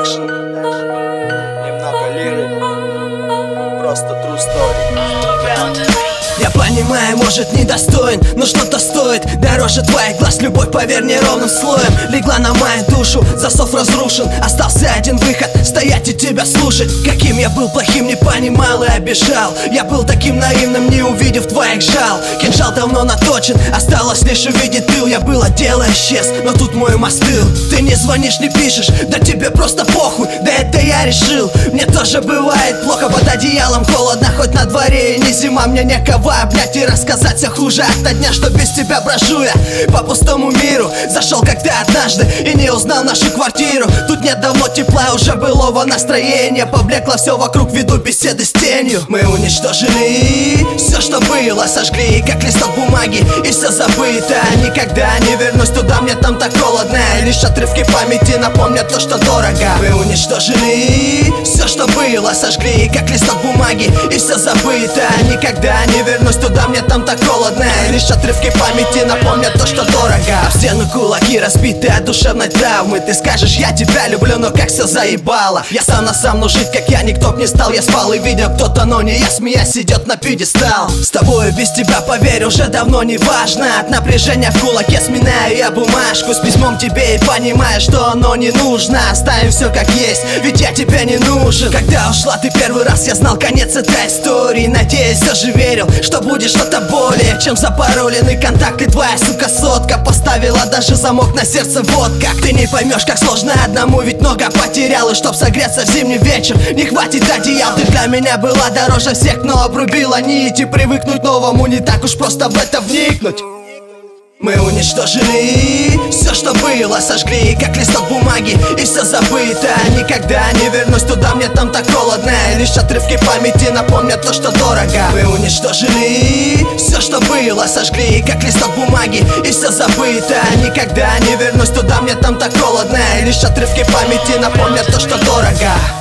Production. Немного лиры, просто true story. Я понимаю, может, недостоин, но что-то стоит дороже твоих глаз. Любовь, поверь, неровным слоем легла на мою душу, засов разрушен. Остался один выход, стоять и тебя слушать. Каким я был плохим, не понимал и обижал. Я был таким наивным, не увидев твоих жал. Кинжал давно наточен, осталось лишь увидеть тыл. Я был, а дело исчез, но тут мой ум остыл. Ты не звонишь, не пишешь, да тебе просто похуй. Да это я решил, мне тоже бывает плохо. Под одеялом холодно, хоть на дворе и не зима. Мне некого обнять и рассказать все хуже от дня, что без тебя брожу я по пустому миру. Зашел как-то однажды и не узнал нашу квартиру. Тут нет давно тепла, уже былого настроения. Поблекло все вокруг, веду беседы с тенью. Мы уничтожили все, что было, сожгли, как листок бумаги, и все забыто. Никогда не вернусь туда, мне там так холодно. Лишь отрывки памяти напомнят то, что дорого. Мы уничтожили все, что было, сожгли, как листок бумаги, и все забыто. Никогда не вернусь туда, мне там так холодно. Лишь отрывки памяти напомнят то, что дорого. В стену кулаки разбиты от душевной травмы. Ты скажешь, я тебя люблю, но как все заебало. Я сам на сам, но жить как я никто б не стал. Я спал и видел кто-то, но не я, смеясь, идет на пьедестал. С тобой без тебя, поверь, уже давно не важно. От напряжения в кулаке сминаю я бумажку с письмом тебе и понимаю, что оно не нужно. Оставим все как есть, ведь я тебе не нужен. Когда ушла ты первый раз, я знал конец этой истории. Надеюсь, все же верил, что будет что-то более чем запароленный контакт. И твоя, сука, сотка поставила даже замок на сердце. Вот как ты не поймешь, как сложно одному, ведь много потерял. И чтоб согреться в зимний вечер, не хватит одеял. Ты для меня была дороже всех, но обрубила нить. И привыкнуть новому не так уж просто в это вникнуть. Мы уничтожили все, что было, сожгли, как листок бумаги, и все забыто. Никогда не вернусь туда, мне там так холодно. Лишь отрывки памяти напомнят то, что дорого. Мы уничтожили все, что было, сожгли, как листок бумаги, и все забыто. Никогда не вернусь туда, мне там так холодно. Лишь отрывки памяти напомнят то, что дорого.